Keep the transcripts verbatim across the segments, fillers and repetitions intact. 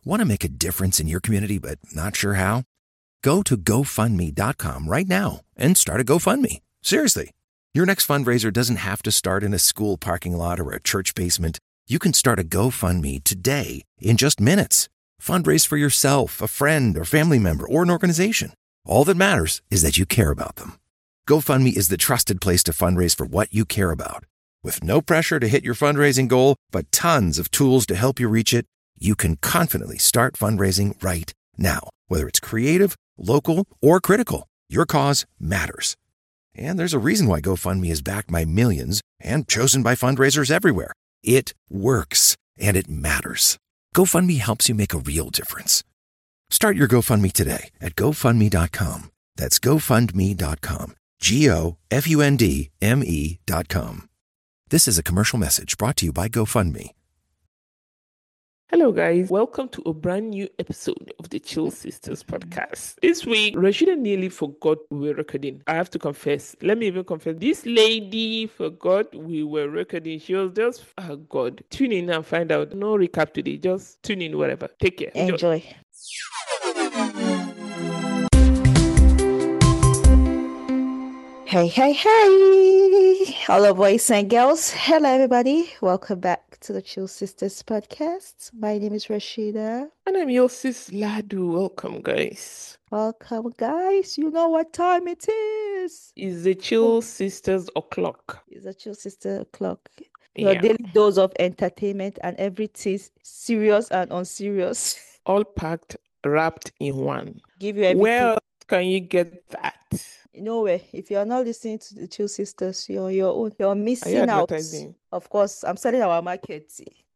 Want to make a difference in your community but not sure how? Go to go fund me dot com right now and start a GoFundMe. Seriously. Your next fundraiser doesn't have to start in a school parking lot or a church basement. You can start a GoFundMe today in just minutes. Fundraise for yourself, a friend, or family member, or an organization. All that matters is that you care about them. GoFundMe is the trusted place to fundraise for what you care about. With no pressure to hit your fundraising goal, but tons of tools to help you reach it, you can confidently start fundraising right now. Whether it's creative, local, or critical, your cause matters. And there's a reason why GoFundMe is backed by millions and chosen by fundraisers everywhere. It works, and it matters. GoFundMe helps you make a real difference. Start your GoFundMe today at go fund me dot com. That's go fund me dot com. G O F U N D M E dot com. This is a commercial message brought to you by GoFundMe. Hello, guys. Welcome to a brand new episode of the Chill Sisters podcast. This week, Rashida nearly forgot we were recording. I have to confess. Let me even confess. This lady forgot we were recording. She was just, oh God. Tune in and find out. No recap today. Just tune in, whatever. Take care. Enjoy. Enjoy. Hey, hey, hey, hello boys and girls. Hello everybody. Welcome back to the Chill Sisters podcast. My name is Rashida. And I'm your sis Ladu. Welcome, guys. Welcome, guys. You know what time it is. It's the Chill Sisters o'clock. It's the Chill Sister o'clock. Your yeah. daily dose of entertainment and everything serious and unserious. All packed, wrapped in one. Give you everything. Where can you get that? Nowhere. If you're not listening to the Chill Sisters, you're your own. You're missing out. Of course, I'm selling our market.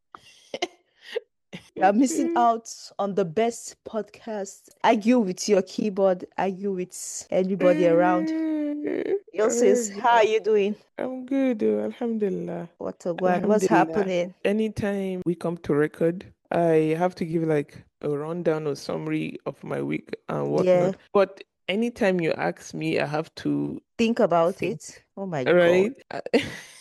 You're missing out on the best podcast. Argue with your keyboard. Argue with anybody around. Your sis, how are you doing? I'm good. Alhamdulillah. What a one? What's happening? Anytime we come to record, I have to give like a rundown or summary of my week and whatnot. Yeah. But anytime you ask me, I have to think about think. it. Oh my right? God.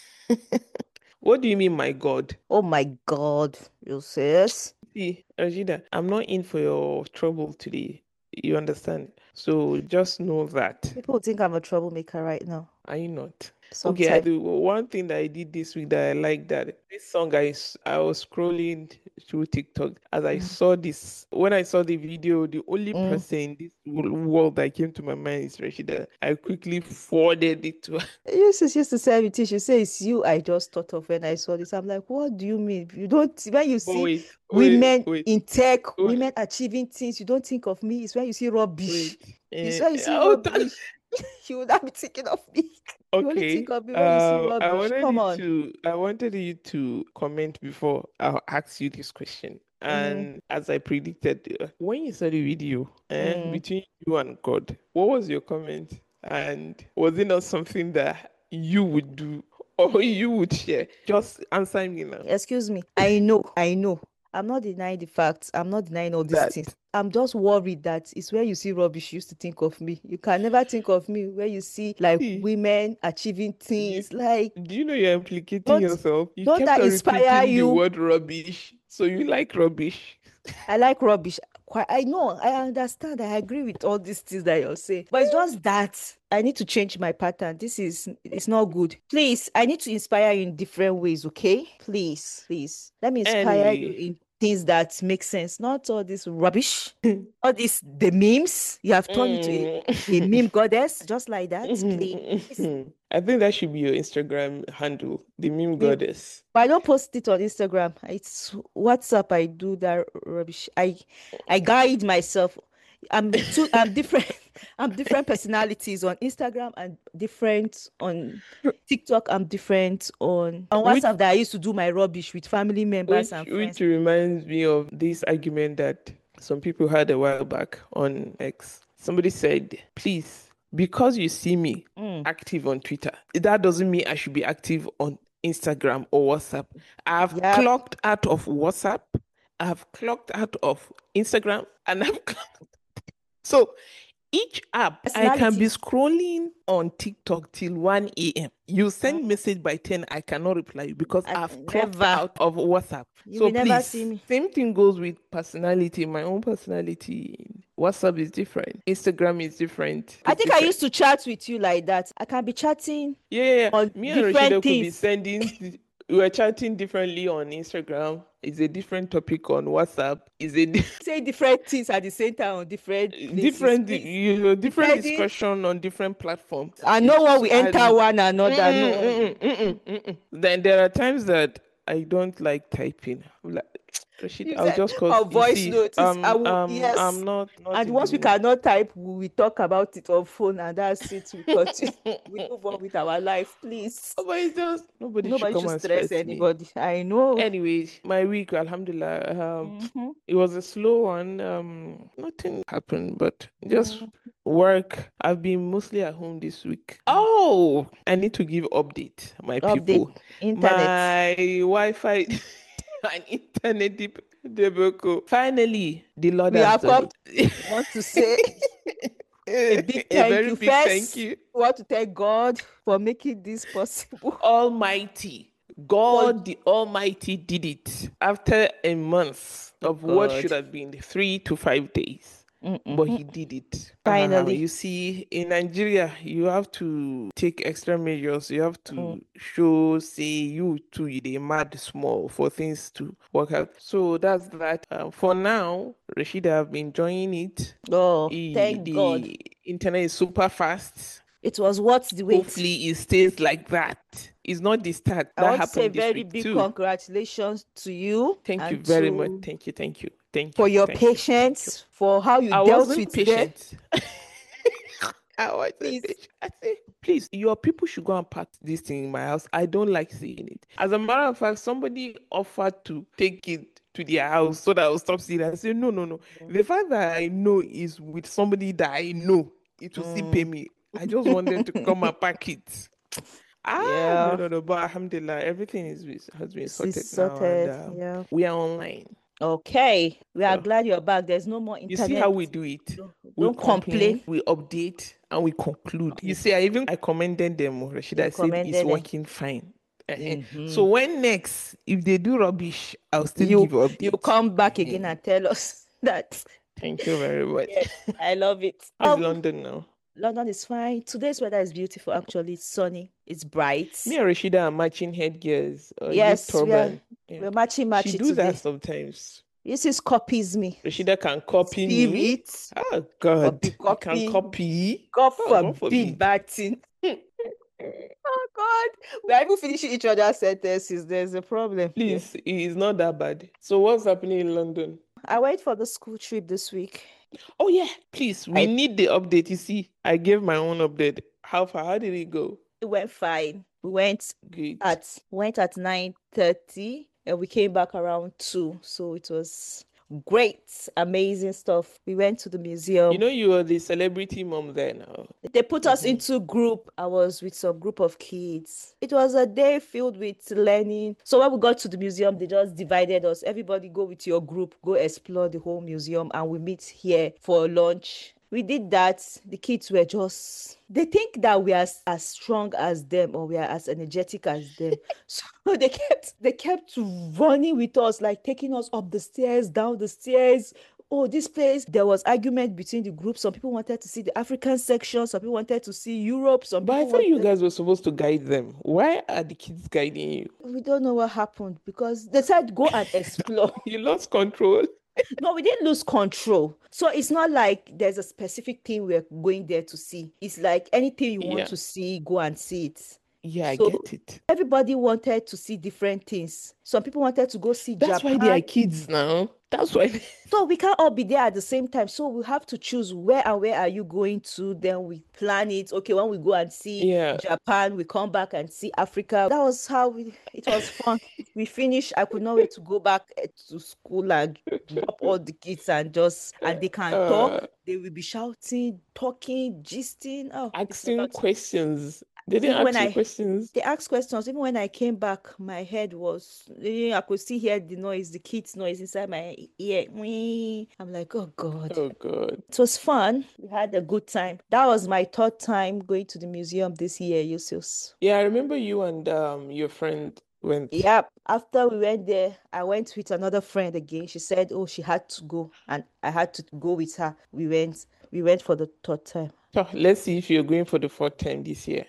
What do you mean, my God? Oh my God, you sis. See, Rashida, I'm not in for your trouble today. You understand? So just know that. People think I'm a troublemaker right now. Are you not? Sometimes. Okay, I do. One thing that I did this week that I like that this song I, I was scrolling through TikTok as I mm. saw this. When I saw the video, the only mm. person in this world that came to my mind is Rashida. I quickly forwarded it to her. You used to, used to say everything. She says it's you I just thought of when I saw this. I'm like, what do you mean? You don't when you see wait, women wait, wait. in tech, Wait. women achieving things, you don't think of me. It's when you see rubbish. Wait. It's when you see Oh, rubbish. You would not be thinking of me. You only Okay. think of me when you see Uh, I rubbish. wanted Come you on. to I wanted you to comment before I'll ask you this question. And as I predicted, uh, when you saw the video eh, Mm. between you and God, what was your comment? And was it not something that you would do or you would share? Just answer me now. Excuse me. I know. I know. I'm not denying the facts. I'm not denying all these That- things. I'm just worried that it's where you see rubbish, you used to think of me. You can never think of me where you see like See. women achieving things. Like, Do you know you're implicating Don't- yourself? You don't kept that on inspire repeating you? the word rubbish. So you like rubbish. I like rubbish. Quite, I know, I understand, I agree with all these things that you're saying. But it's just that I need to change my pattern. This is, it's not good. Please, I need to inspire you in different ways, okay? Please, please. Let me inspire you Anyway. in things that make sense, not all this rubbish, all this, the memes. You have turned into a, a meme goddess, just like that, please. I think that should be your Instagram handle, the meme goddess. But I don't post it on Instagram. It's WhatsApp. I do that rubbish. I I guide myself. I'm two. I'm different. I'm different personalities on Instagram and different on TikTok. I'm different on on Which- WhatsApp. That I used to do my rubbish with family members Which, and friends. which reminds me of this argument that some people had a while back on X. Somebody said, please, because you see me Mm. active on Twitter, that doesn't mean I should be active on Instagram or WhatsApp. I've Yep. clocked out of WhatsApp, I've clocked out of Instagram, and I've clocked. So Each app, I can be Personalities. scrolling on TikTok till one a.m. You send message by ten, I cannot reply you because I I've clocked never. out of WhatsApp. You So will never see please, me. same thing goes with personality. My own personality. WhatsApp is different. Instagram is different. I It's think I different. used to chat with you like that. I can be chatting Yeah, yeah, yeah. on Me and different Rashida could be things. sending. We were chatting differently on Instagram. It's a different topic on WhatsApp. It's a di- Say different things at the same time on different places. different, Please. you know, different Depending, discussion on different platforms. I know It's when so we hard. enter one another. Mm-mm, No. mm-mm, mm-mm, mm-mm. Then there are times that I don't like typing. I'm like, Rashid, You I'll said just cause or you voice see, notice. I um, will, um, yes. I'm not not And in once the we mood. cannot type, we we talk about it on phone, and that's it. We continue. We move on with our life, please. Oh, but it's just nobody should Nobody come should and stress stress me. anybody. I know. Anyways, my week, alhamdulillah, um, Mhm. it was a slow one. Um, nothing happened, but just Mm. work. I've been mostly at home this week. Oh, I need to give update, my Update people. internet. My Wi-Fi and internet deb- debacle. Finally, the Lord We has have done come. it. Want to say a big A thank very you big first. thank you. We want to thank God for making this possible. Almighty. God the Almighty did it after a month of what God. should have been three to five days. But Mm-mm. he did it. Uh, Finally. you see, in Nigeria, you have to take extra measures. You have to Mm. show, say, you too, you dey mad small for things to work out. So that's that. Uh, for now, Rashida have been enjoying it. Oh, Eh, thank God. the internet is super fast. It was worth the wait. Hopefully it stays like that. It's not the start. I That want to say happened this very week big too. congratulations to you Thank you and very to much. Thank you, thank you, thank you. for your thank you, thank you. patience, for how you I dealt wasn't with them. patient. I wasn't Please. patient. I say, please, your people should go and pack this thing in my house. I don't like seeing it. As a matter of fact, somebody offered to take it to their house so that I will stop seeing it. I said, no, no, no. The fact that I know is with somebody that I know, it will still pay Mm. me. I just want them to come and pack it. Ah, no, Yeah. no, no. But alhamdulillah, everything is has been This sorted is now, and sorted. um, Yeah. we are online. Okay. We are So glad you're back. There's no more you internet. see how we do it. Don't, We don't complain, complain. we update, and we conclude. You see, I even I commended them, Rashida. You I said it's commended them. working fine. Eh-heh. Mhm. So when next, if they do rubbish, I'll still You give updates. you come back again Mhm. and tell us that. Thank you very much. Yes, I love it. How's Um, London now? London is fine. Today's weather is beautiful. Actually, it's sunny. It's bright. Me and Rashida are matching headgears. Or Yes, is it we are. turban? Yeah. We're matching She matching do that today. sometimes. This is copies me. Rashida can copy me. Spirit. Oh God, Copy, you can copy. copy. God Oh, God forbid forbid. bad thing. Oh God, we are even finishing each other's sentences. There's a problem. here. Please, it's not that bad. So what's happening in London? I went for the school trip this week. Oh yeah, please, we I- need the update. You see, I gave my own update. How far? How did it go? It went fine. We went Good. at went at nine thirty and we came back around two. So it was great, amazing stuff. We went to the museum. You know, you are the celebrity mom there now. They put us Mhm. into group. I was with some group of kids. It was a day filled with learning. So when we got to the museum, they just divided us. Everybody go with your group, go explore the whole museum, and we meet here for lunch. We did that. The kids were just, they think that we are as, as strong as them or we are as energetic as them. So they kept they kept running with us, like taking us up the stairs, down the stairs. Oh, this place, there was argument between the groups. Some people wanted to see the African section, some people wanted to see Europe, some But I people thought you wanted... guys were supposed to guide them. Why are the kids guiding you? We don't know what happened because they said go and explore. You lost control. No, we didn't lose control. So it's not like there's a specific thing we're going there to see. It's like anything you want Yeah. to see, go and see it. Yeah, I So get it. everybody wanted to see different things. Some people wanted to go see That's Japan. why they are kids now. That's why. They... So we can't all be there at the same time. So we have to choose where and where are you going to. Then we plan it. Okay, when we go and see Yeah. Japan, we come back and see Africa. That was how we, it was fun. We finished. I could not wait to go back eh, to school and drop all the kids and just, and they can Uh, talk. They will be shouting, talking, gisting. Oh, it's a asking lot. questions. They didn't Even when ask you I questions. they asked questions, even when I came back, my head was, you know, I could still hear the noise, the kids' noise inside my ear. Wee. I'm like, oh God. Oh God. It was fun. We had a good time. That was my third time going to the museum this year, Yusuf. Yeah, I remember you and um your friend went. Yep. After we went there, I went with another friend again. She said, oh, she had to go, and I had to go with her. We went. We went for the third time. So let's see if you're going for the fourth time this year.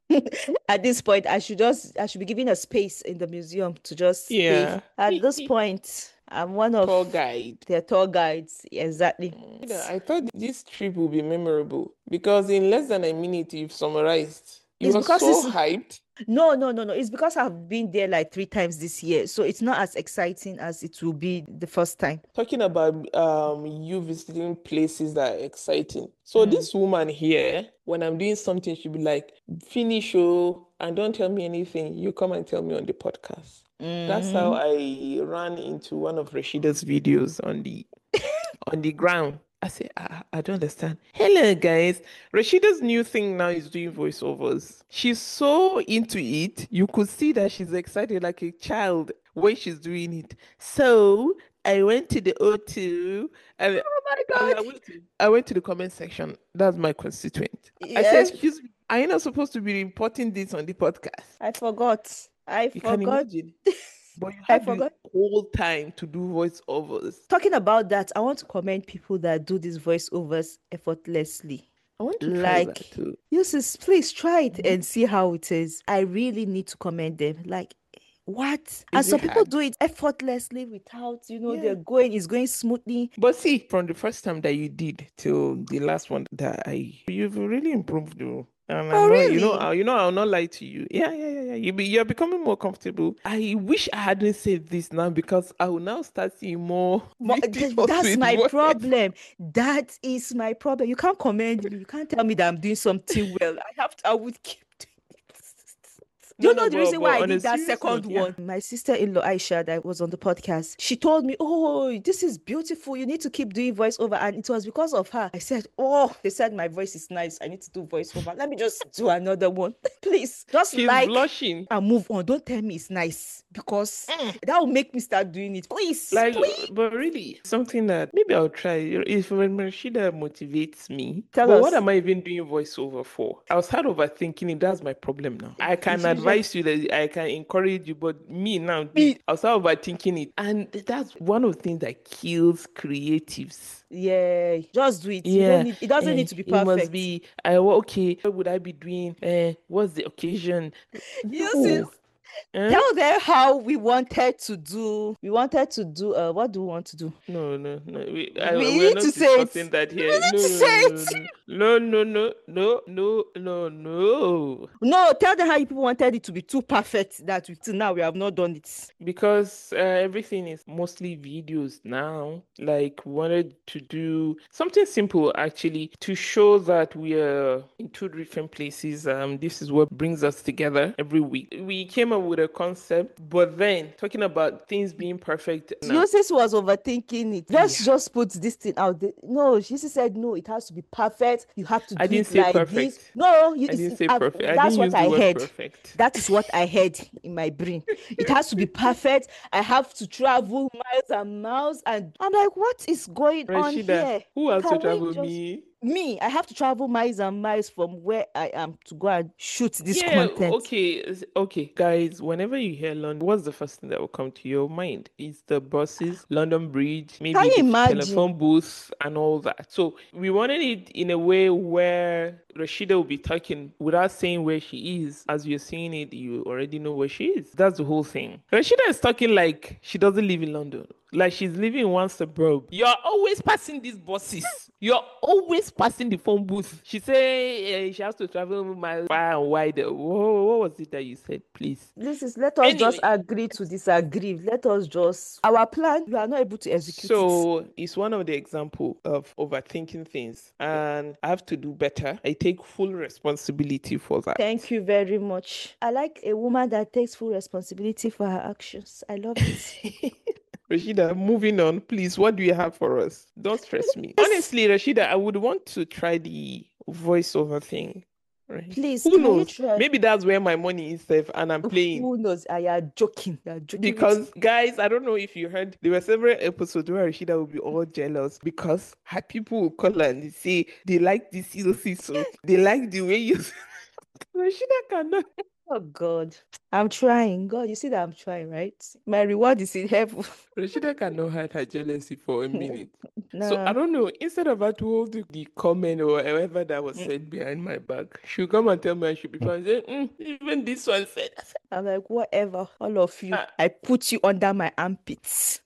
At this point, I should just I should be given a space in the museum to just stay. Yeah. At this point, I'm one of Tour guide. their tour guides. Exactly. Yeah, I thought this trip would be memorable because in less than a minute you've summarized. You It's were because so it's hyped. no, no, no, no. It's because I've been there like three times this year, so it's not as exciting as it will be the first time. Talking about um you visiting places that are exciting. So Mm. this woman here, when I'm doing something, she'll be like, finish oh, and don't tell me anything. You come and tell me on the podcast. That's how Mhm. I ran into one of Rashida's videos on the on the ground. I say, I, I don't understand. Hello, guys. Rashida's new thing now is doing voiceovers. She's so into it. You could see that she's excited like a child when she's doing it. So I went to the O two and, Oh my and I God. went to I went to the comment section. That's my constituent. I said, Yes, excuse me, are you not supposed to be reporting this on the podcast? I forgot. I You can forgot. imagine. But you I had the forgot. whole time to do voiceovers. Talking about that, I want to commend people that do these voiceovers effortlessly. I want to try Like, that too. Usis, please try it Mhm. and see how it is. I really need to commend them. Like, what? And Is it some people hard? do it effortlessly without, you know, Yeah. they're going, it's going smoothly. But see, from the first time that you did till the last one that I, you've really improved though. And Oh, I'm not, you know, really? I- you know, I'll not lie to you. Yeah, yeah, yeah, yeah. You be, you're becoming more comfortable. I wish I hadn't said this now because I will now start seeing more Mo- th- videos That's with my voice. problem. That is my problem. You can't commend me. You can't tell me that I'm doing something well. I have to, I would keep doing it. Do No, you no, know the but, reason but why I on a did that serious second note, yeah. one? My sister-in-law Aisha that was on the podcast, she told me, oh, this is beautiful. You need to keep doing voiceover. And it was because of her. I said, oh, they said my voice is nice. I need to do voiceover. Let me just do another one. Please, just She's like blushing. and move on. Don't tell me it's nice because Mm. that will make me start doing it. Please, Like, please. but really, something that maybe I'll try. If when Rashida motivates me, Tell but what us. am I even doing voiceover for? I was hard overthinking it. That's my problem now. I can It's usually- advise you that I can encourage you, but me now, Me- I was hard overthinking it, and that's one of the things that kills creatives. Yeah, just do it. You Yeah, don't need, it doesn't eh, need to be it must perfect. be. I okay. What would I be doing? Uh, what's the occasion? You No. see, Eh? tell them how we wanted to do. We wanted to do. Uh, what do we want to do? No, no, no. We, I, We we're need not to say it. discussing that We here. need No, to no, say no, it. no, no, no, no, no, no, no, no. No, tell them how you people wanted it to be too perfect that we, till now we have not done it. Because uh, everything is mostly videos now. Like, we wanted to do something simple actually to show that we are in two different places. Um, this is what brings us together every week. We came up with a concept, but then talking about things being perfect now. Yosis was overthinking it. Let's Yeah. just put this thing out there. No, she said no, it has to be perfect. You have to do I didn't it say like perfect. this. No, you, I didn't it's- say I've- perfect. I that's didn't what use the I word heard. perfect. That is what I heard in my brain. It has to be perfect. I have to travel miles and miles, and I'm like, what is going on Rashida, here? who has to Can we travel just- me? Me, I have to travel miles and miles from where I am to go and shoot this Yeah, content. okay, s- okay, guys. Whenever you hear London, what's the first thing that will come to your mind? It's the buses, London Bridge, maybe you the imagine? telephone booth, and all that. So we wanted it in a way where Rashida will be talking without saying where she is. As you're seeing it, you already know where she is. That's the whole thing. Rashida is talking like she doesn't live in London. Like she's living in one suburb. You're always passing these buses. You're always passing the phone booth. She say uh, she has to travel miles far and wide. Whoa, what was it that you said, please? This is let us just Anyway. agree to disagree. Let us just our plan. We are not able to execute it. So it's one of the example of overthinking things, and I have to do better. I take full responsibility for that. Thank you very much. I like a woman that takes full responsibility for her actions. I love it. Rashida, moving on, please. What do you have for us? Don't stress me. Honestly, Rashida, I would want to try the voiceover thing. Right. Please, Who can you knows? try? Maybe that's where my money is safe and I'm playing. Who knows? I am joking. You are joking with Because guys, I don't know if you heard, there were several episodes where Rashida would be all jealous because her people will call her and they say they like this C L C, so they like the way you. Rashida cannot. Oh God, I'm trying. God, you see that I'm trying, right? My reward is in heaven. Rashida cannot hide her jealousy for a minute. So No. I don't know. Instead of her to hold the, the comment or whatever that was said behind my back, she'll come and tell me I should be fine. Say, "Mm, even this one said. I said, I'm like, whatever, all of you. Ah. I put you under my armpits.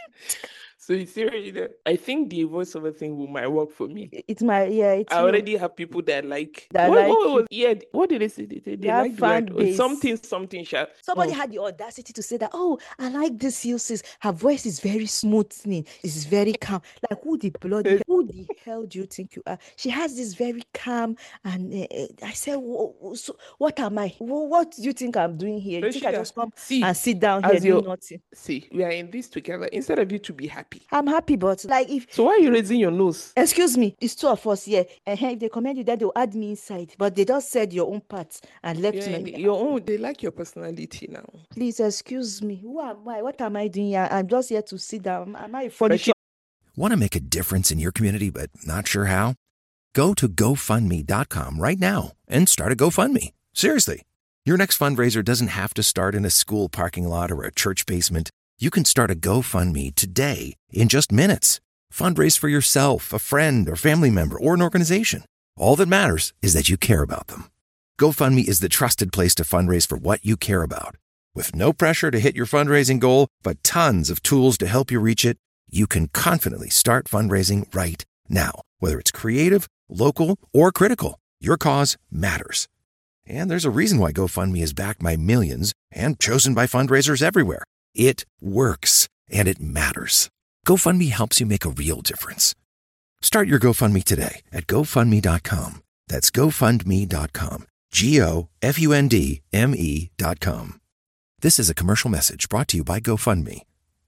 So you see, Rashida, I think the voiceover thing will might work for me. It's my yeah. It's I you. already have people that like That what, like what you. was yeah, what did they say? They, they, they have like the fan word or base. something, something sharp. Somebody Oh, had the audacity to say that, oh, I like this Ulysses. Her voice is very smoothing. It's very calm. Like, who the bloody hell, who the hell do you think you are? She has this very calm. And uh, I said, "Wha- so what am I? Wha- What do you think I'm doing here? You think I Rashida, just come see, and sit down here as doing your nothing? see, we are in this together. Instead of you to be happy. I'm happy, but like if So why are you raising your nose? excuse me, it's two of us here. And if they commend you, then they'll add me inside. But they just said your own part and left Yeah, me. your own. They like your personality now. Please excuse me. Who am I? What am I doing here? I'm just here to sit down. Am I a furniture? Want to make a difference in your community but not sure how? Go to GoFundMe dot com right now and start a GoFundMe. Seriously. Your next fundraiser doesn't have to start in a school parking lot or a church basement. You can start a GoFundMe today in just minutes. Fundraise for yourself, a friend, or family member, or an organization. All that matters is that you care about them. GoFundMe is the trusted place to fundraise for what you care about. With no pressure to hit your fundraising goal, but tons of tools to help you reach it, you can confidently start fundraising right now. Whether it's creative, local, or critical, your cause matters. And there's a reason why GoFundMe is backed by millions and chosen by fundraisers everywhere. It works, and it matters. GoFundMe helps you make a real difference. Start your GoFundMe today at GoFundMe dot com. That's GoFundMe dot com. G O F U N D M E dot com. This is a commercial message brought to you by GoFundMe.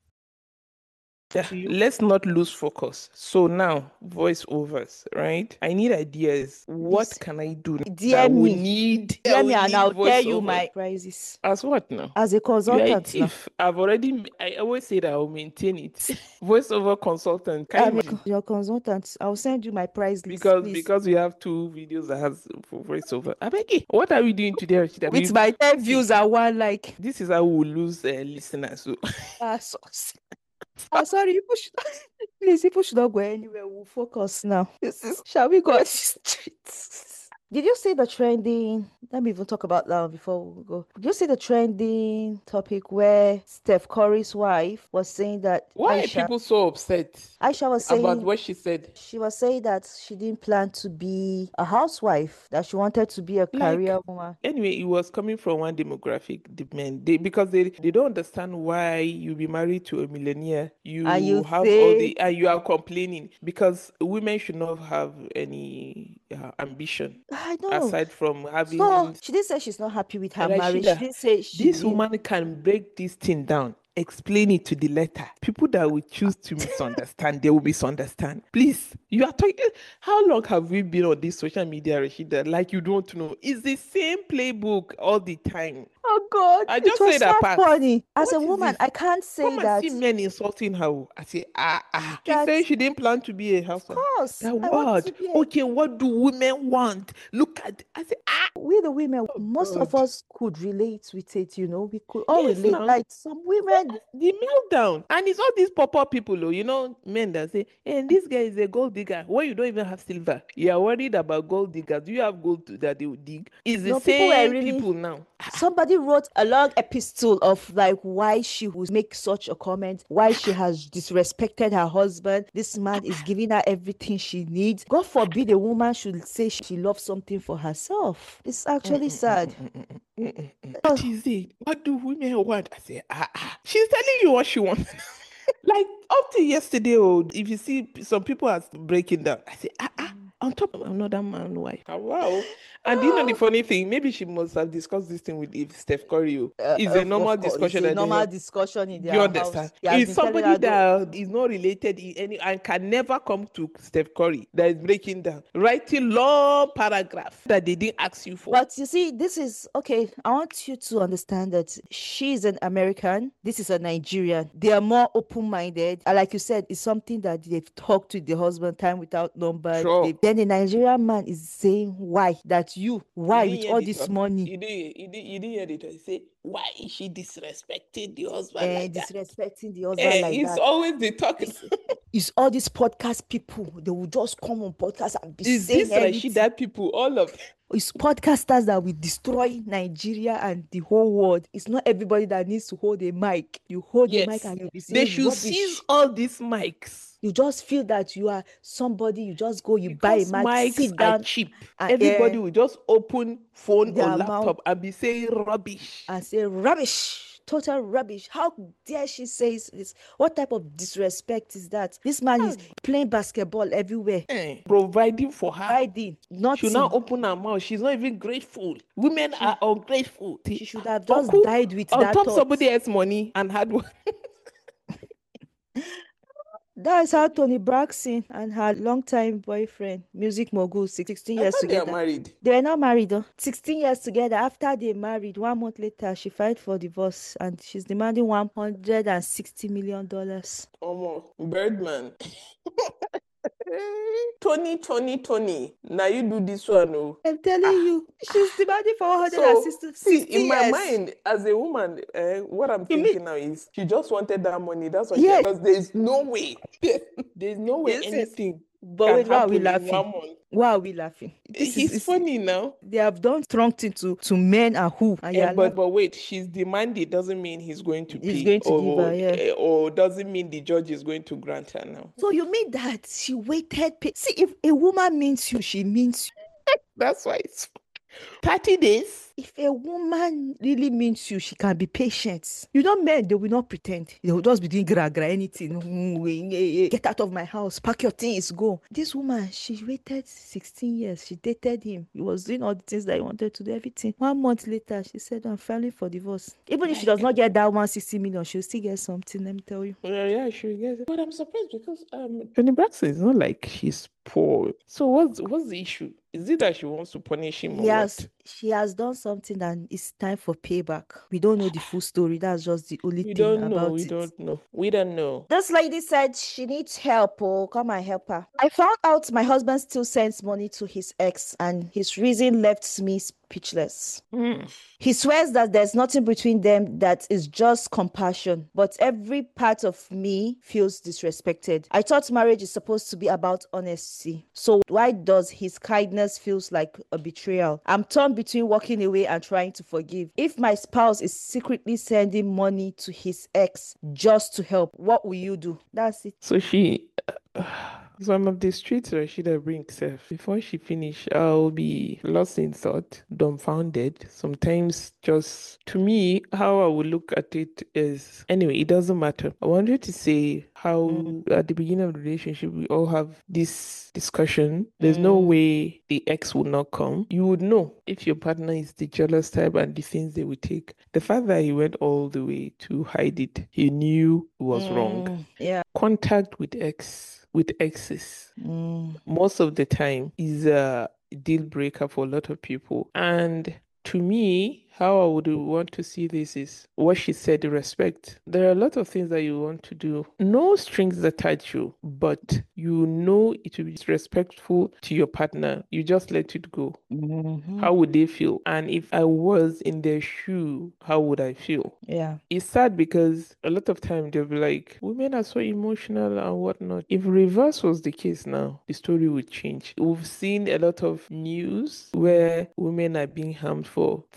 Yeah, let's not lose focus. So now, voiceovers, right? I need ideas. What Yes. can I do Dear that we me. need? that Dear we me, and need I'll tell you voiceover? my prices. As what now? As a You are a consultant now. thief. I've already. I always say that I'll maintain it. Voiceover consultant. Can you I'm a, imagine? co- your consultant. I'll send you my price list, Because please. because we have two videos that has vo- voiceover. I beg you. What are we doing today, Rashida? With We- my ten views and one like. This is how we lose uh, listeners. So Ah, so, ah, sorry, people should, please, people should not go anywhere. We'll focus now. This is, shall we go on the streets? Did you see the trending? Let me even talk about that before we go. Did you see the trending topic where Steph Curry's wife was saying that why are Aisha, people so upset Aisha was about saying what she said? she was saying that she didn't plan to be a housewife, that she wanted to be a career woman. Anyway, it was coming from one demographic, the men, they, because they, they don't understand why you be married to a millionaire. You, And you have all say- the and you are complaining because women should not have any uh, ambition I know. aside from having. So she didn't say she's not happy with her marriage. She Rashida, didn't say she this didn't- woman can break this thing down, explain it to the letter. People that will choose to misunderstand, they will misunderstand. Please, you are talking. How long have we been on this social media, Rashida? Like you don't know. It's the same playbook all the time. Oh God, I it just was say that so part. funny. As What a is woman, this? I can't say Come that. and see men insulting her. I say, ah, ah. She That- said she didn't plan to be a housewife. Of course, That I want what? to be a- Okay, what do women want? Look at. I say, ah. We the women, most of God. us could relate with it. You know, we could all Yes, relate. now. Like some women, The meltdown. And it's all these pop-up people, oh, you know, men that say, hey, this guy is a gold digger. When you don't even have silver, you are worried about gold diggers. Do you have gold to- that they will dig? It's the No, people were same really- people now. somebody wrote a long epistle of like why she would make such a comment, why she has disrespected her husband. This man is giving her everything she needs. God forbid a woman should say she loves something for herself. It's actually sad. What is it? What do women want? I say, ah, ah. She's telling you what she wants. Like up to yesterday, oh, if you see some people are breaking down, I say, ah, ah. on top of another man's wife. Oh, wow. And do you know the funny thing? Maybe she must have discussed this thing with Steph Curry. Uh, It's a of, normal of course, discussion it's a that they normal have. discussion in Do you their understand? house. He has It's been telling somebody her, "Don't-" that is not related in any and can never come to Steph Curry that is breaking down, writing long paragraph that they didn't ask you for. But you see, this is okay. I want you to understand that she's an American. This is a Nigerian. They are more open-minded. And like you said, it's something that they've talked to the husband time without number. Sure. They- then the Nigerian man is saying, "Why that you? Why You didn't with hear all the this talk. money?" You didn't, you didn't, you didn't hear the talk. He say, why is she disrespecting the husband And like that? disrespecting the husband Eh, like it's that. always the talk. It's, it's all these podcast people. They will just come on podcast and be Is saying this everything. Rashida people, all of them? It's podcasters that will destroy Nigeria and the whole world. It's not everybody that needs to hold a mic. You hold a mic Yes. and you'll be They saying should rubbish. seize all these mics. You just feel that you are somebody. You just go, you buy a Because mic, mics sit are down cheap. and, Everybody eh, will just open phone or their laptop mouth and be saying rubbish. and say rubbish. Total rubbish. How dare she say this? What type of disrespect is that? This man is playing basketball everywhere. Eh, providing for her. Riding, She'll not nothing. open her mouth. She's not even grateful. Women She- are ungrateful. She should have just Uncle, died with on that top thought. somebody else's money and had one. That's how Tony Braxton and her longtime boyfriend, music mogul, sixteen I years thought they are together. married. They were not married though. sixteen years together. After they married, one month later, she filed for divorce and she's demanding one hundred sixty million dollars. Omo, Birdman. Tony, Tony, Tony. Now you do this one, oh. I'm telling Ah. you, she's demanding for one hundred So, sixty see, sixty in my years. mind, as a woman, eh, what I'm You mean- thinking now is she just wanted that money. That's why Yes. she, because there's no way, there's no way Yes, yes. anything But can wait, why are we happen in laughing? one month. Why are we laughing? This He's is, is funny now. They have done strong thing to, to men and who? And Eh, you're but but wait, she's demanding doesn't mean he's going to He's pay, going to or, give her, yeah. eh, or doesn't mean the judge is going to grant her now. So you mean that she waited? pa- See, if a woman means you, she means you. That's why it's thirty days. If a woman really means you, she can be patient. You know, men, they will not pretend. They will just be doing gra gra, anything. Mm, eh, eh, Get out of my house, pack your things, go. This woman, she waited sixteen years. She dated him. He was doing all the things that he wanted to do, everything. One month later, she said, I'm filing for divorce. Even if she does not get that one hundred sixty million, she'll still get something, let me tell you. Yeah, yeah, sure, yes. But I'm surprised because um, Tony Braxton is not like she's poor. So what's what's the issue? Is it that she wants to punish him or He has, what? she has done something and it's time for payback. We don't know the full story. That's just the only We thing don't know. about We it. don't know. We don't know. This lady said she needs help. Oh, come and help her. I found out my husband still sends money to his ex, and his reason left me speechless. Mm. He swears that there's nothing between them, that is just compassion, but every part of me feels disrespected. I thought marriage is supposed to be about honesty. So why does his kindness feels like a betrayal? I'm torn between walking away and trying to forgive. If my spouse is secretly sending money to his ex just to help, what will you do? That's it. So she, some of the streets Rashida brings herself. Before she finish, I'll be lost in thought, dumbfounded. Sometimes, just to me, how I would look at it is anyway. It doesn't matter. I wanted to say how Mm. at the beginning of the relationship we all have this discussion. There's no Mm. way the ex will not come. You would know if your partner is the jealous type and the things they would take. The fact that he went all the way to hide it, he knew it was wrong. Mm. Yeah. Contact with ex with exes Mm. most of the time is a deal breaker for a lot of people. And to me, how I would want to see this is what she said, respect. There are a lot of things that you want to do. No strings attached you, but you know it will be respectful to your partner. You just let it go. Mhm. How would they feel? And if I was in their shoe, how would I feel? Yeah. It's sad because a lot of time they'll be like, women are so emotional and whatnot. If reverse was the case now, the story would change. We've seen a lot of news where women are being harmed for things like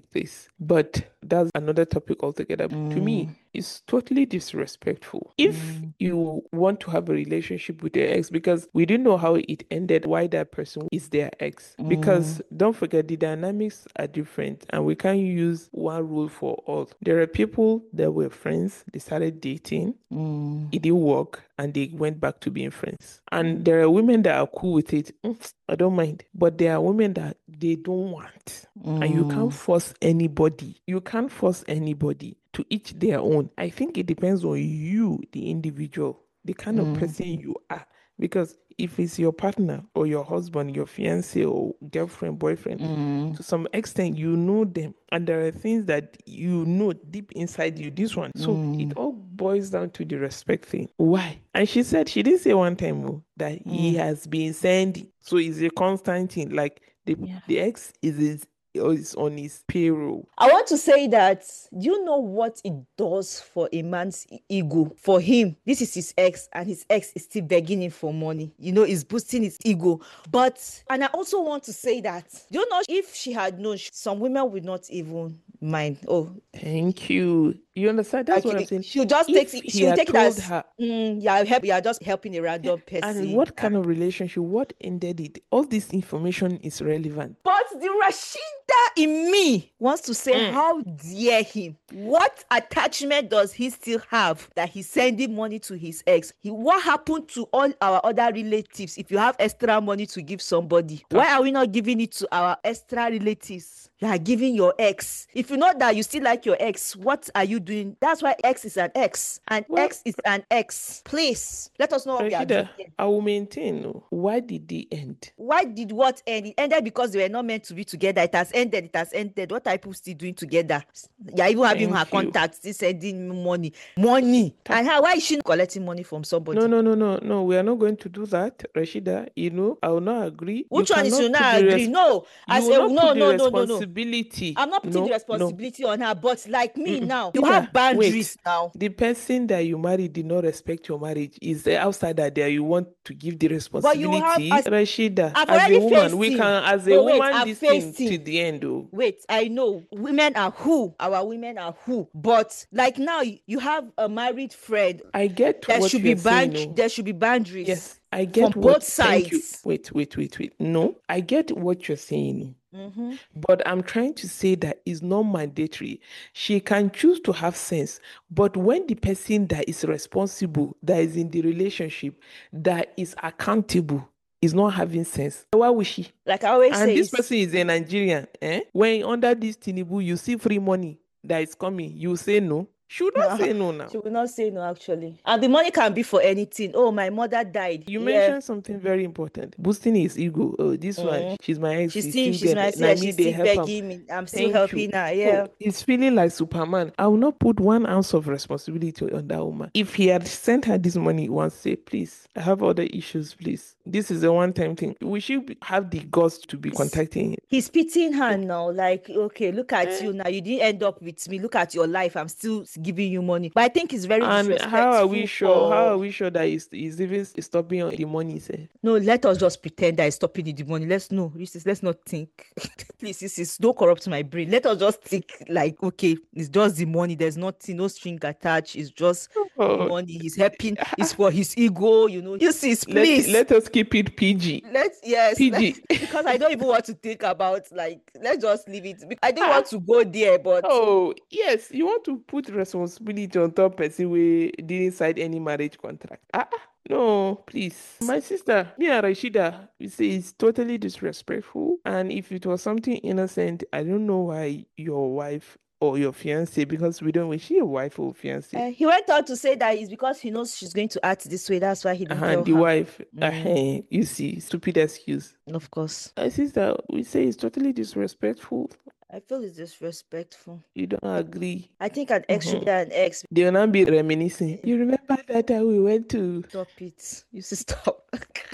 take place. But that's another topic altogether. Mm. To me, it's totally disrespectful. If Mm. you want to have a relationship with your ex, because we didn't know how it ended, why that person is their ex. Mm. Because don't forget, the dynamics are different and we can't use one rule for all. There are people that were friends, they started dating, Mm. it didn't work, and they went back to being friends. And there are women that are cool with it. Mm, I don't mind. But there are women that they don't want. Mm. And you can't force anybody. You can't force anybody. To each their own. I think it depends on you, the individual, the kind of Mm. person you are. Because if it's your partner or your husband, your fiance or girlfriend, boyfriend, Mm. to some extent, you know them. And there are things that you know deep inside you, this one. So Mm. it all boils down to the respect thing. Why? And she said, she didn't say one time oh, that he Mm. has been sending. So it's a constant thing. Like the, Yeah. the ex is his, is on his payroll. I want to say that, do you know what it does for a man's e- ego? For him, this is his ex, and his ex is still begging him for money. You know, it's boosting his ego. But, and I also want to say that, do you know, if she had known, some women would not even mind. Oh, Thank you. You understand? That's like, what I'm saying. she'll just If take it, he she'll had take it told as, her, mm, yeah, help, you're just helping a random person. and what kind of relationship, what ended it? All this information is relevant. But the Rashida in me wants to say, Mm. how dare him? What attachment does he still have that he's sending money to his ex? He, what happened to all our other relatives if you have extra money to give somebody? Why are we not giving it to our extra relatives? You are giving your ex. If you know that you still like your ex, what are you doing? That's why ex is an ex, and Well, ex is an ex. Please, let us know what we are doing. Rashida, I will maintain. no. Why did they end? Why did what end? It ended because they were not meant to be together. It has ended. It has ended. What are people still doing together? You're even having Thank her you. contacts, still sending money. Money. And how, why is she collecting money from somebody? No, no, no, no, no. We are not going to do that, Rashida. You know, I will not agree. Which you one is you cannot put not the agree? res- No, You I will say not no, put the no, no, no, no. responsibility. I'm not putting no, the responsibility on her, but like me Mm-mm. now, you Rashida, have boundaries wait. now. The person that you married did not respect your marriage. Is the outsider there you want to give the But you have, responsibility? as, Rashida, I've as a already woman, faced we him. can, as a No, wait, woman, I've this thing faced to him. the end. Oh. Wait, I know women are who? Our women are who? But like now, you have a married friend. I get There what should you be are saying. band- oh. there should be boundaries. Yes, I from get both what. Thank you. sides. Wait, wait, wait, wait. No, I get what you're saying. Mm-hmm. But I'm trying to say that it's not mandatory. She can choose to have sense. But when the person that is responsible, that is in the relationship, that is accountable, is not having sense, why would she? Like I always And say, this it's- person is a Nigerian. Eh? When under this Tinubu, you see free money that is coming, you say no. Should not Nah, say no now. she will not say no, actually. And the money can be for anything. Oh, my mother died. You Yeah. mentioned something very important. Boosting his ego. Oh, this one, Mm. she's my ex. She's She's still, still she's there. my Na yeah, me she's they still help am. begging me. I'm still Thank helping you. her. Yeah. So he's feeling like Superman. I will not put one ounce of responsibility on that woman. If he had sent her this money once, say, please, I have other issues, please. This is a one-time thing. We should have the guts to be contacting him. He's pitying her now. Like, okay, look at Eh. you now. You didn't end up with me. Look at your life. I'm still giving you money. But I think it's very And disrespectful. how are we sure? How for- are we sure that he's, he's even stopping on the money? Say? No, let us just pretend that it's stopping the money. Let's no, this is, let's not think. Please, this is don't corrupt my brain. Let us just think like, okay, it's just the money. There's nothing, no string attached. It's just Oh, money. He's helping. It's for his ego, you know. You see, let, please. let us keep it P G. Let's yes, P G. let's- because I don't even want to think about like. Let's just leave it. I don't want to go there, but Oh, yes, you want to put responsibility on top person we didn't sign any marriage contract. Ah, ah, no, please. My sister, me and Rashida, we say it's totally disrespectful. And if it was something innocent, I don't know why your wife or your fiance, because we don't, is she a wife or fiance? uh, he went on to say that it's because he knows she's going to act this way. That's why he didn't Uh-huh, tell the her. wife, Mm. uh, you see, stupid excuse. Of course, My sister, we say it's totally disrespectful. I feel it's disrespectful. You don't agree. I think an ex should be an ex. They will not be reminiscing. You remember that time we went to Stop it. You should stop.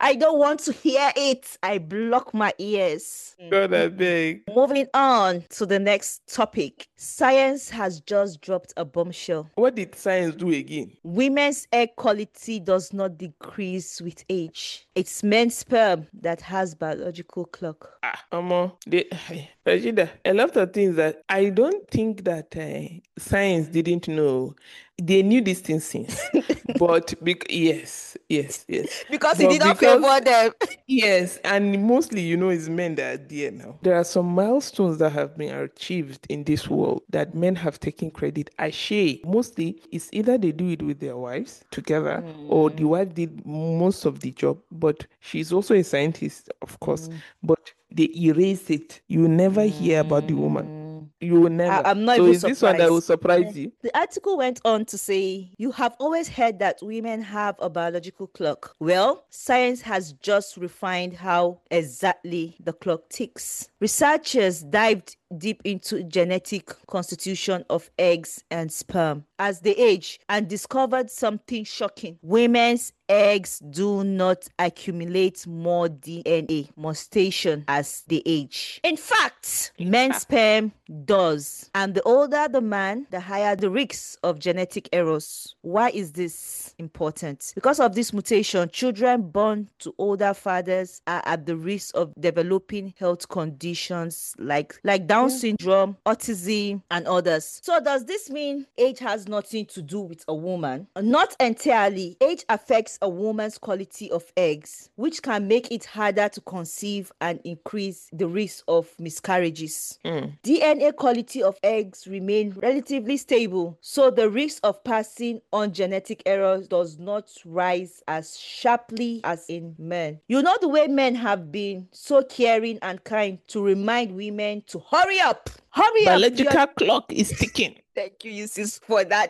I don't want to hear it. I block my ears. God, I beg. Moving on to the next topic. Science has just dropped a bombshell. What did science do again? Women's egg quality does not decrease with age. It's men's sperm that has biological clock. Ah, Amo, they, Rashida, a lot of things that I don't think that uh, science didn't know. They knew these things since, but bec- yes, yes, yes. Because But it did not because- favor them. Yes, and mostly, you know, it's men that are there now. There are some milestones that have been achieved in this world that men have taken credit. I share. Mostly, it's either they do it with their wives together, or the wife did most of the job, but she's also a scientist, of course. But they erase it. You never hear about the woman. You will never. I- I'm not so even is this one that will surprise you? The article went on to say, you have always heard that women have a biological clock. Well, science has just refined how exactly the clock ticks. Researchers dived deep into genetic constitution of eggs and sperm as they age and discovered something shocking. Women's eggs do not accumulate more D N A mutation as they age. In fact, men's sperm does. And the older the man, the higher the risk of genetic errors. Why is this important? Because of this mutation, children born to older fathers are at the risk of developing health conditions like, like Down syndrome, autism, and others. So does this mean age has nothing to do with a woman? Not entirely. Age affects a woman's quality of eggs, which can make it harder to conceive and increase the risk of miscarriages. Mm. D N A quality of eggs remain relatively stable, so the risk of passing on genetic errors does not rise as sharply as in men. You know the way men have been so caring and kind to remind women to hurry up, hurry up. Biological You're- clock is ticking. Thank you, Yusis, for that.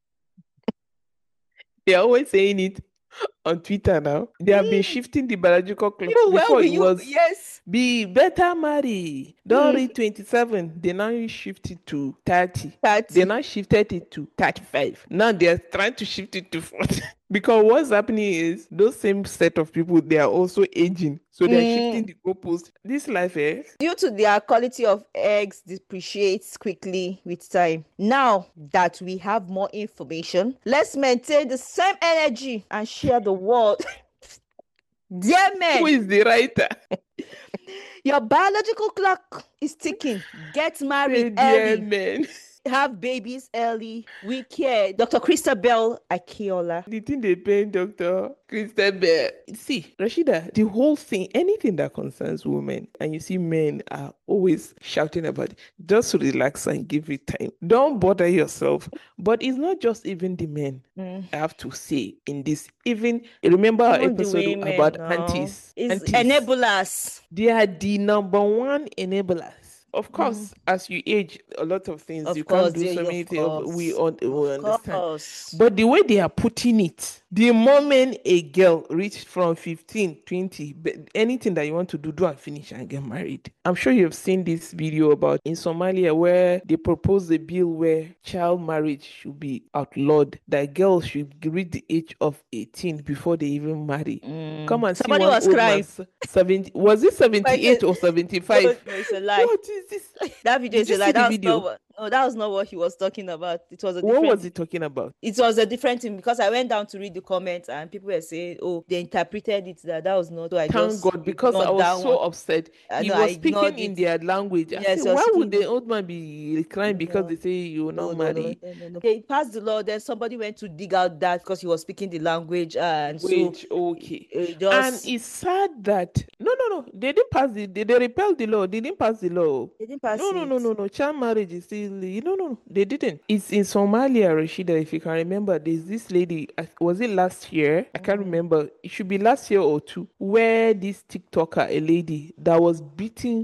They're always saying it on Twitter now. They have been shifting the biological clock. You know, well, Before will it you, was yes. be better marry. Don't read twenty-seven. They now shifted to thirty. thirty. They now shifted it to thirty-five. Now they're trying to shift it to forty. Because what's happening is those same set of people, they are also aging. So they're Mm. shifting the goalpost. This life, eh? Due to their quality of eggs depreciates quickly with time. Now that we have more information, let's maintain the same energy and share the world. Dear Who men, is the writer? your biological clock is ticking. Get Say, married dear early. men. Have babies early. We care. Doctor Christabel Akiola. The thing they pay Doctor Christabel. See, Rashida, the whole thing, anything that concerns women, and you see men are always shouting about it, just relax and give it time. Don't bother yourself. But it's not just even the men, Mm. I have to say, in this. Even, remember our Even the episode women, about no. aunties? It's Aunties. enablers. They are the number one enablers. Of course, as you age, a lot of things, Of you course, can't do yeah, so of many things. course. We, un- we Of understand. course. But the way they are putting it, the moment a girl reached from fifteen, twenty, but anything that you want to do, do and finish and get married. I'm sure you've seen this video about in Somalia where they proposed a bill where child marriage should be outlawed, that girls should reach the age of eighteen before they even marry. Come and Somebody see one was old crying. man, s- seventy, was it seventy-eight or seventy-five? No, no, it's a lie. What is this? That video Did is you a lie. see the That was video? not what, no, that was not what he was talking about. It was a What different was it talking about? it was a different thing because I went down to read the comments and people were saying, oh, they interpreted it that that was not. So I Thank just God, because I ignored was that so one. upset. I He know, I was speaking ignored in it. their language. I Yes, said, I was why would speaking- the old man be crying because No. they say you will No, not no, no, marry? no, no, no. They passed the law, then somebody went to dig out that because he was speaking the language and Wait, so okay. uh, And just it's sad that no, no, no, they didn't pass the they, they repelled the law. They didn't pass the law. they didn't pass No, no, it. no, no, no. Child marriage is still no, no, no. They didn't. It's in Somalia, Rashida. If you can remember, there's this lady. uh, Was it last year? I can't remember. It should be last year or two, where this TikToker, a lady that was beating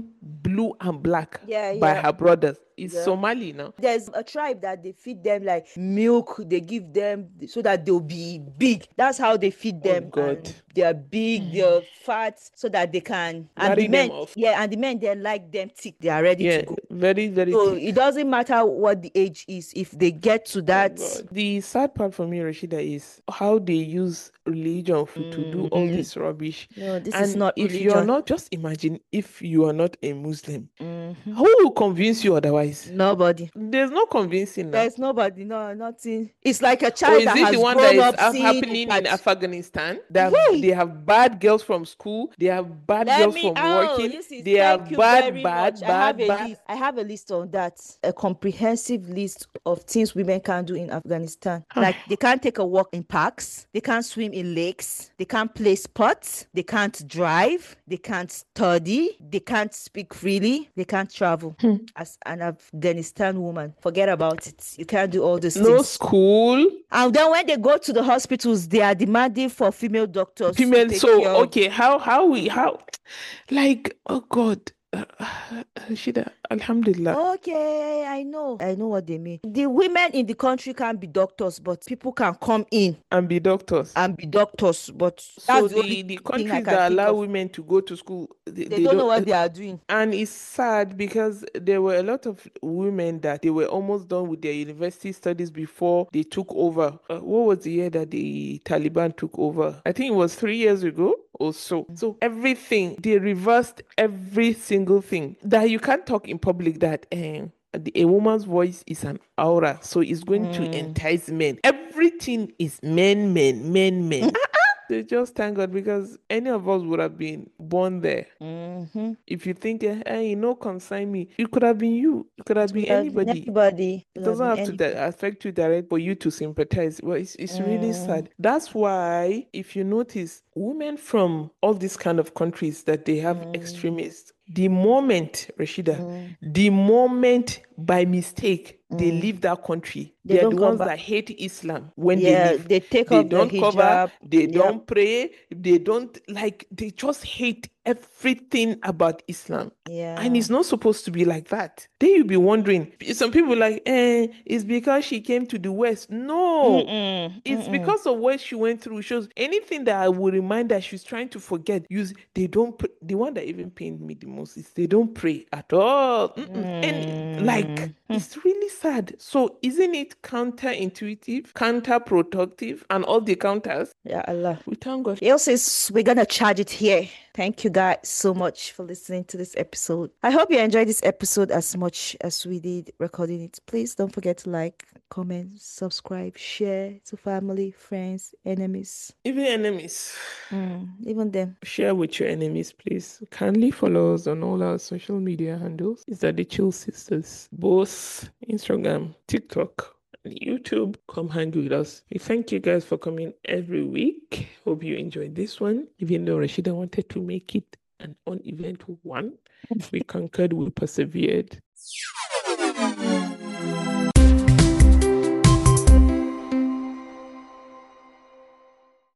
blue and black Yeah, by yeah. her brothers. It's Yeah. Somali now. There's a tribe that they feed them like milk. They give them so that they'll be big. That's how they feed Oh them. God. And they're big, they're fat, so that they can. And Marry the men, them off. yeah, and the men they like them thick. They are ready Yeah, to go. very, very So thick. it doesn't matter what the age is. If they get to that, God. The sad part for me, Rashida, is how they use religion for, to do all Mhm. this rubbish. no, this And is not if you're religion. not, just imagine if you are not a Muslim, Mhm. who will convince you otherwise? Nobody. There's no convincing now. There's nobody. No, nothing. It's like a Or child is that it has the one that grown is up hap- seeing happening in that. Afghanistan? They have, Hey! they have bad girls from school. They have bad Let girls me. from Oh, working. you see, They thank have you bad, very bad, much. I have bad, a bad. list. I have a list on that. A comprehensive list of things women can do in Afghanistan. Like they can't take a walk in parks. They can't swim in lakes. They can't play sports. They can't drive. They can't study. They can't speak freely. They can't travel. As an Afghanistan woman, forget about it. You can't do all those No things. school. And then when they go to the hospitals, they are demanding for female doctors to Female. take So care of. okay, how how we how like oh God, uh, Rashida, Alhamdulillah. Okay, I know. I know what they mean. The women in the country can't be doctors, but people can come in And be doctors. and be doctors. But So that's the, the, only the thing I countries can that think allow of. women to go to school, they, They, they don't know don't. what they are doing. And it's sad because there were a lot of women that they were almost done with their university studies before they took over. Uh, what was the year that the Taliban took over? I think it was three years ago or so. So everything, they reversed every single thing. That you can't talk in public that eh, the- a woman's voice is an aura, so it's going to entice men. Everything is men, men, men, men. They just thank God because any of us would have been born there. Mm-hmm. If you think, eh, hey, no concern me, it could have been you. It could have been anybody. Anybody. It doesn't have to di- affect you direct for you to sympathize. Well, it's, it's really sad. That's why, if you notice, women from all these kind of countries that they have extremists, the moment, Rashida, the moment by mistake they leave that country, They they are don't the come ones back. that hate Islam when Yeah, they leave. they take They off the don't cover, hijab. they Yep. don't pray, they don't like, they just hate everything about Islam. Yeah. And it's not supposed to be like that. Then you'll be wondering, some people like, eh, it's because she came to the West. No, Mm-mm, it's mm-mm. because of what she went through. Shows anything that I would remind her she's trying to forget. Use they don't. pr- The one that even pained me the most is they don't pray at all. Mm-mm. And like it's really sad. So isn't it counterintuitive, counterproductive, and all the counters? Yeah, Allah. We thank God. He says we're gonna charge it here. Thank you guys so much for listening to this episode. I hope you enjoyed this episode as much as we did recording it. Please don't forget to like, comment, subscribe, share to family, friends, enemies. Even enemies. Mm, even them. Share with your enemies, please. Kindly follow us on all our social media handles. It's at the Chill Sisters, both Instagram, TikTok, and YouTube. Come hang with us. We thank you guys for coming every week. Hope you enjoyed this one. Even though Rashida wanted to make it an uneventful one, we conquered, we persevered.